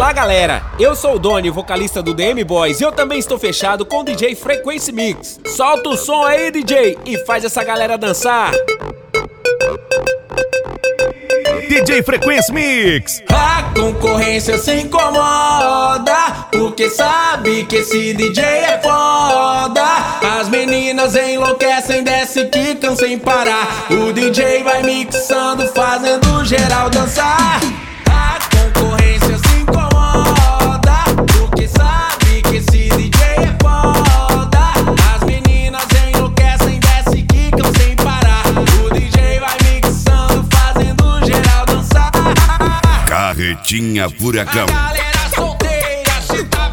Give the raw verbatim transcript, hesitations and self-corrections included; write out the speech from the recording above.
Olá galera, eu sou o Doni, vocalista do D M Boys, e eu também estou fechado com o D J Frequency Mix. Solta o som aí, D J, e faz essa galera dançar. D J Frequency Mix. A concorrência se incomoda, porque sabe que esse D J é foda. As meninas enlouquecem, desce, quicam sem parar. O D J vai mixando, fazendo geral dançar. A concorrência se incomoda, porque sabe que esse D J é foda. As meninas enlouquecem, desce, quicam sem parar. O D J vai mixando, fazendo geral dançar. Carretinha Furacão. A galera solteira, se tá